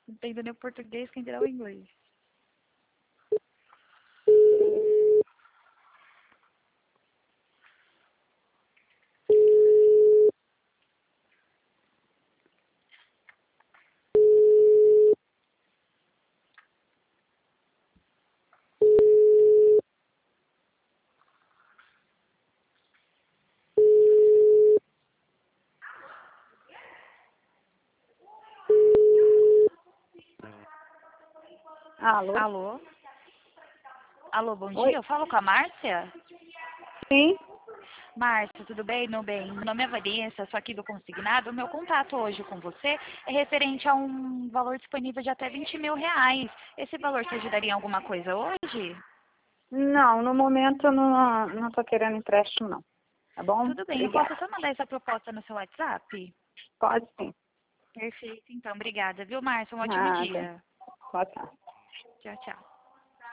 Não entendo nem o português, quem dirá o inglês. Alô? Alô? Alô, bom Oi? dia. Eu falo com a Márcia? Sim? Márcia, tudo bem? Meu bem, meu nome é Vanessa, sou aqui do Consignado. O meu contato hoje com você é referente a um valor disponível de até R$ 20.000. Esse valor te ajudaria em alguma coisa hoje? Não, no momento eu não tô querendo empréstimo, não. Tá bom? Tudo bem, eu posso Obrigada. só mandar essa proposta no seu WhatsApp? Pode sim. Perfeito, então. Obrigada, viu, Márcia? Um ótimo Nada. dia. Pode ser. Tchau, tchau.